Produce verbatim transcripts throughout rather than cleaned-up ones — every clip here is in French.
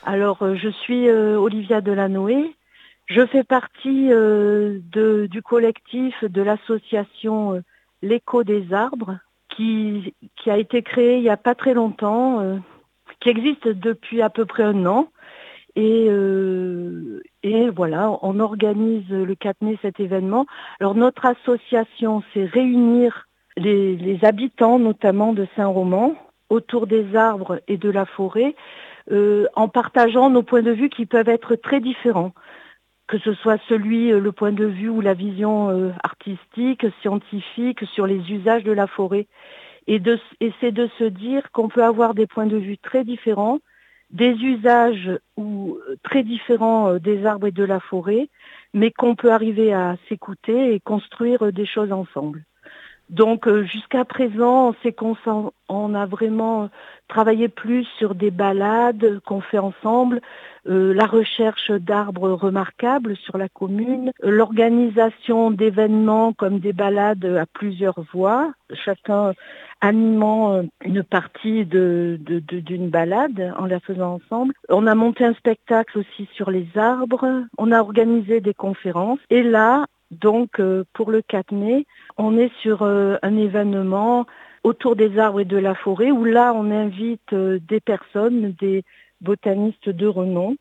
Alors, euh, je suis euh, Olivia Delanoë. Je fais partie euh, de- du collectif de l'association euh, L'écho des arbres, qui, qui a été créée il n'y a pas très longtemps, euh, qui existe depuis à peu près un an. Et, euh, et voilà, on organise le quatre mai cet événement. Alors, notre association, c'est réunir les, les habitants, notamment de Saint-Roman, autour des arbres et de la forêt, euh, en partageant nos points de vue qui peuvent être très différents, que ce soit celui, euh, le point de vue ou la vision euh, artistique, scientifique sur les usages de la forêt. Et, de, et c'est de se dire qu'on peut avoir des points de vue très différents, des usages ou euh, très différents euh, des arbres et de la forêt, mais qu'on peut arriver à s'écouter et construire euh, des choses ensemble. Donc euh, jusqu'à présent, c'est qu'on s'en- on a vraiment travaillé plus sur des balades qu'on fait ensemble, euh, la recherche d'arbres remarquables sur la commune, euh, l'organisation d'événements comme des balades à plusieurs voix, chacun animant euh, une partie de, de- de- d'une balade en la faisant ensemble. On a monté un spectacle aussi sur les arbres, on a organisé des conférences et là, donc euh, pour le quatre mai, on est sur euh, un événement autour des arbres et de la forêt où là on invite euh, des personnes, des botanistes de renom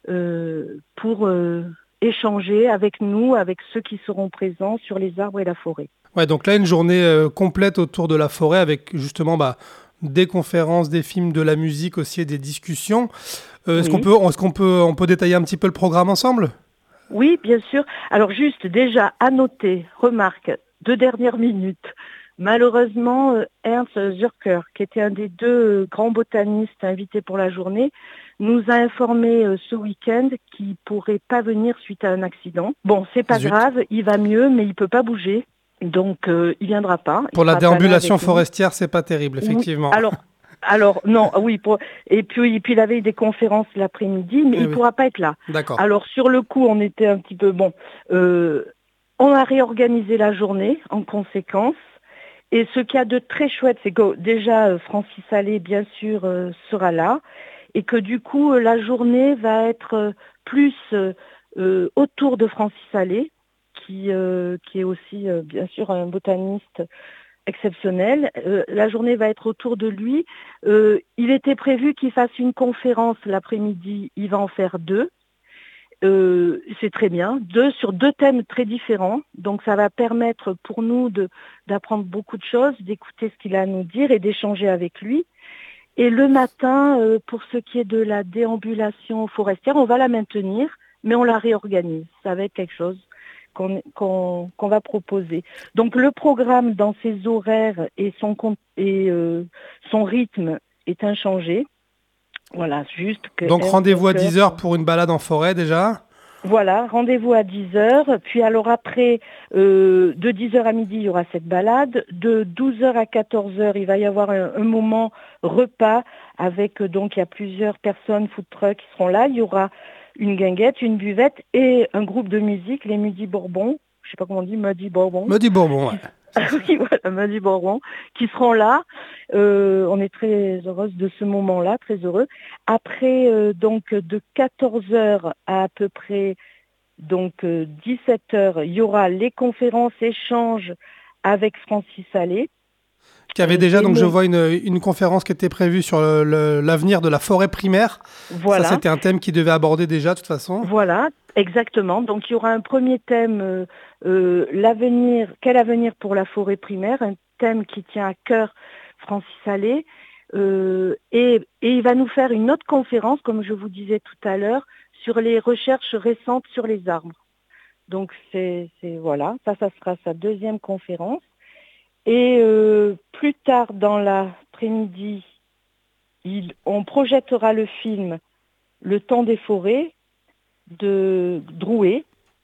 euh, pour euh, échanger avec nous, avec ceux qui seront présents sur les arbres et la forêt. Ouais, donc là, une journée euh, complète autour de la forêt avec justement bah, des conférences, des films, de la musique aussi et des discussions. Euh, est-ce qu'on Oui, peut, est-ce qu'on peut, on peut détailler un petit peu le programme ensemble? oui, bien sûr. Alors juste déjà à noter, remarque, deux dernières minutes. Malheureusement, euh, Ernst Zürcher, qui était un des deux euh, grands botanistes invités pour la journée, nous a informé euh, ce week-end qu'il pourrait pas venir suite à un accident. Bon, c'est pas Zut. grave, il va mieux, mais il peut pas bouger, donc euh, il viendra pas. Il Pour la sera pas là déambulation avec nous. forestière, c'est pas terrible, Oui, effectivement. alors, alors non, oui, pour, et puis, et puis il avait des conférences l'après-midi, mais Eh il oui, pourra pas être là. d'accord. Alors sur le coup, on était un petit peu bon. euh, on a réorganisé la journée en conséquence. Et ce qu'il y a de très chouette, c'est que déjà euh, Francis Allais, bien sûr, euh, sera là, et que du coup euh, la journée va être euh, plus euh, euh, autour de Francis Allais, qui, euh, qui est aussi euh, bien sûr un botaniste exceptionnel. Euh, la journée va être autour de lui. Euh, il était prévu qu'il fasse une conférence l'après-midi. Il va en faire deux. Euh, c'est très bien. Deux sur deux thèmes très différents. Donc ça va permettre pour nous de, d'apprendre beaucoup de choses, d'écouter ce qu'il a à nous dire et d'échanger avec lui. Et le matin, euh, pour ce qui est de la déambulation forestière, on va la maintenir, mais on la réorganise. Ça va être quelque chose qu'on qu'on, qu'on va proposer. Donc le programme dans ses horaires et son, con- et, euh, son rythme est inchangé. Voilà, juste que Donc Ernst rendez-vous à Zürcher. dix heures pour une balade en forêt déjà. Voilà, rendez-vous à dix heures. Puis alors après, euh, de dix heures à midi, il y aura cette balade. De douze heures à quatorze heures, il va y avoir un, un moment repas avec, euh, donc il y a plusieurs personnes, food truck qui seront là. Il y aura une guinguette, une buvette et un groupe de musique, les Midi Bourbon. Je sais pas comment on dit, Midi Bourbon. Me dit Bourbon, ouais. Qui, oui, voilà, Midi Bourbon, qui seront là. Euh, on est très heureuse de ce moment-là, très heureux. Après, euh, donc, de quatorze heures à à peu près donc euh, dix-sept heures, il y aura les conférences échanges avec Francis Allais. Qui avait Euh, déjà, des donc je mots, vois une, une conférence qui était prévue sur le- le- l'avenir de la forêt primaire. Ça, voilà, c'était un thème qu'il devait aborder déjà, de toute façon. voilà, exactement. Donc il y aura un premier thème, euh, euh, l'avenir, quel avenir pour la forêt primaire, un thème qui tient à cœur Francis Allais. Euh, et, et il va nous faire une autre conférence, comme je vous disais tout à l'heure, sur les recherches récentes sur les arbres. Donc c'est, c'est voilà, ça, ça sera sa deuxième conférence. Et euh, plus tard dans l'après-midi, il- on projettera le film Le temps des forêts de Drouet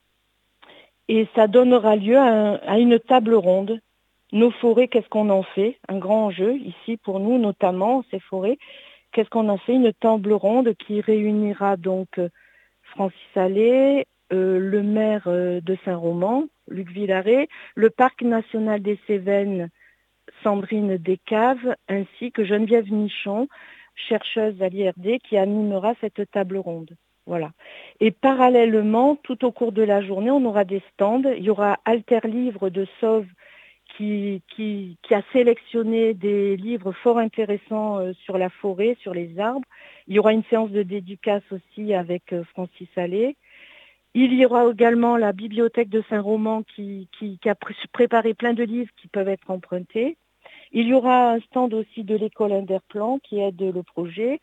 et ça donnera lieu à, un- à une table ronde. Nos forêts, qu'est-ce qu'on en fait? Un grand enjeu ici pour nous, notamment ces forêts. Qu'est-ce qu'on en fait? Une table ronde qui réunira donc euh, Francis Allais, euh, le maire euh, de Saint-Roman, Luc Villaret, le parc national des Cévennes, Sandrine Descaves, ainsi que Geneviève Nichon, chercheuse à l'I R D qui animera cette table ronde. Voilà. Et parallèlement, tout au cours de la journée, on aura des stands. Il y aura Alter Livre de Sauve qui, qui, qui a sélectionné des livres fort intéressants euh, sur la forêt, sur les arbres. Il y aura une séance de dédicace aussi avec euh, Francis Allais. Il y aura également la bibliothèque de Saint-Roman qui, qui, qui a pr- préparé plein de livres qui peuvent être empruntés. Il y aura un stand aussi de l'école Inderplan qui aide le projet.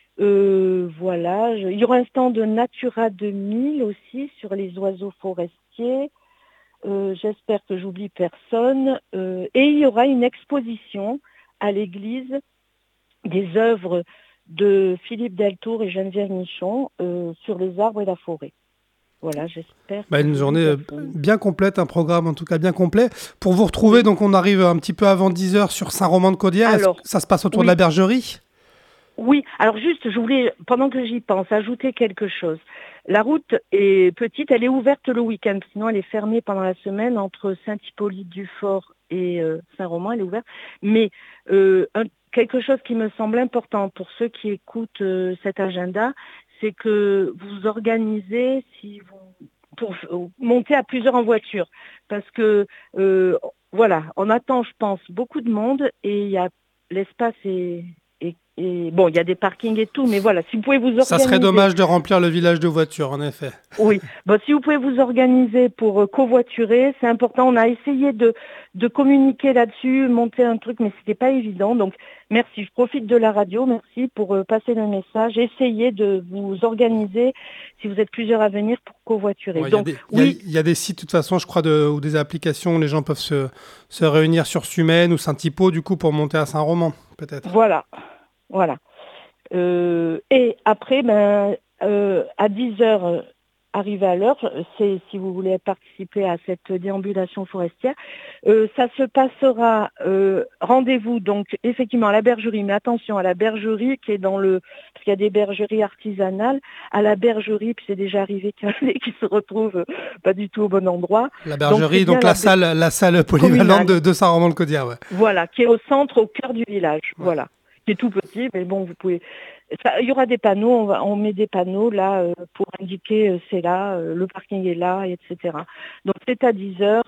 Euh, voilà, je, il y aura un stand de Natura deux mille aussi sur les oiseaux forestiers. Euh, j'espère que j'oublie personne. Euh, et il y aura une exposition à l'église des œuvres de Philippe Deltour et Geneviève Michon euh, sur les arbres et la forêt. Voilà, j'espère. Bah, une journée bien complète, un programme en tout cas bien complet. Pour vous retrouver, donc on arrive un petit peu avant dix heures sur Saint-Roman-de-Caudière. Alors, est-ce que ça se passe autour oui. de la bergerie ? Oui, alors juste, je voulais, pendant que j'y pense, ajouter quelque chose. La route est petite, elle est ouverte le week-end, sinon elle est fermée pendant la semaine entre Saint-Hippolyte-du-Fort et euh, Saint-Roman, elle est ouverte. Mais euh, un, quelque chose qui me semble important pour ceux qui écoutent euh, cet agenda, c'est que vous organisez, si vous, pour monter à plusieurs en voiture, parce que euh, voilà, on attend, je pense, beaucoup de monde et il y a l'espace est Et bon, il y a des parkings et tout, mais voilà, si vous pouvez vous organiser... Ça serait dommage de remplir le village de voitures, en effet. Oui, bon, si vous pouvez vous organiser pour covoiturer, c'est important. On a essayé de, de communiquer là-dessus, monter un truc, mais c'était pas évident. Donc, merci, je profite de la radio, merci pour euh, passer le message. Essayez de vous organiser, si vous êtes plusieurs à venir, pour covoiturer. Ouais, Donc, il y, oui. y, y a des sites, de toute façon, je crois, de, ou des applications où les gens peuvent se, se réunir sur Sumène ou Saint-Hippo, du coup, pour monter à Saint-Roman, peut-être. Voilà. Voilà. Euh, et après, ben, euh, à dix heures, euh, arrivé à l'heure, c'est si vous voulez participer à cette déambulation forestière, euh, ça se passera, euh, rendez-vous donc effectivement à la bergerie, mais attention à la bergerie qui est dans le, parce qu'il y a des bergeries artisanales, à la bergerie, puis c'est déjà arrivé qu'il y en ait qui se retrouvent pas du tout au bon endroit. La bergerie, donc, donc la, la salle, la salle polyvalente de, de Saint-Roman-de-Caudière, ouais. Voilà, qui est au centre, au cœur du village, ouais. Voilà. C'est tout petit, mais bon, vous pouvez. Ça, il y aura des panneaux, on, va, on met des panneaux là euh, pour indiquer euh, c'est là, euh, le parking est là, et cetera. Donc c'est à dix heures.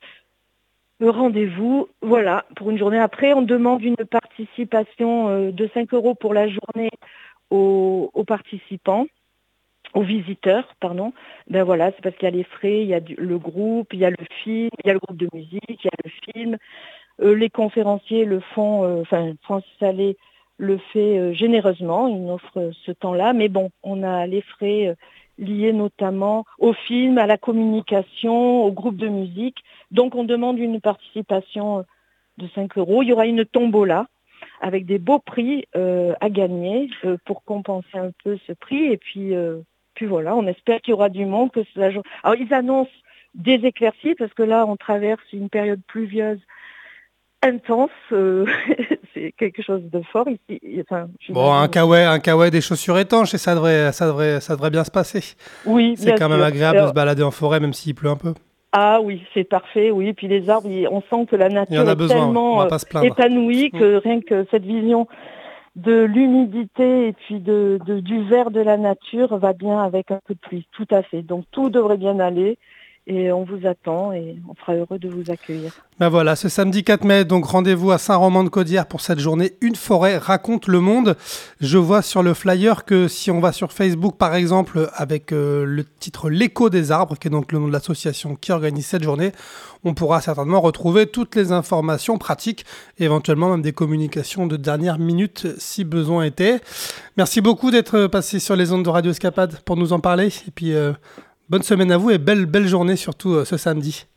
Le rendez-vous, voilà, pour une journée. Après, on demande une participation euh, de cinq euros pour la journée aux, aux participants, aux visiteurs, pardon. Ben voilà, c'est parce qu'il y a les frais, il y a du, le groupe, il y a le film, il y a le groupe de musique, il y a le film. Euh, les conférenciers le font, euh, enfin, Francis Allais le fait euh, généreusement, il offre euh, ce temps-là, mais bon, on a les frais euh, liés notamment au film, à la communication, au groupe de musique, donc on demande une participation euh, de cinq euros. Il y aura une tombola avec des beaux prix euh, à gagner euh, pour compenser un peu ce prix, et puis, euh, puis voilà, on espère qu'il y aura du monde. Que la... Alors ils annoncent des éclaircies, parce que là on traverse une période pluvieuse intense, euh, c'est quelque chose de fort ici. Enfin, bon, un kawaii, un kawaii, des chaussures étanches, et ça devrait, ça devrait, ça devrait bien se passer. Oui, c'est quand sûr. même agréable Alors, de se balader en forêt, même s'il pleut un peu. Ah oui, c'est parfait. Oui, puis les arbres, on sent que la nature est besoin, tellement épanouie que rien que cette vision de l'humidité et puis de, de du vert de la nature va bien avec un peu de pluie. Tout à fait. Donc tout devrait bien aller. Et on vous attend et on sera heureux de vous accueillir. Ben voilà, ce samedi quatre mai, donc rendez-vous à Saint-Roman-de-Caudière pour cette journée Une forêt raconte le monde. Je vois sur le flyer que si on va sur Facebook, par exemple, avec euh, le titre L'écho des arbres, qui est donc le nom de l'association qui organise cette journée, on pourra certainement retrouver toutes les informations pratiques, éventuellement même des communications de dernière minute si besoin était. Merci beaucoup d'être passé sur les ondes de Radio Escapade pour nous en parler. Et puis... Euh, bonne semaine à vous et belle, belle journée surtout euh, ce samedi.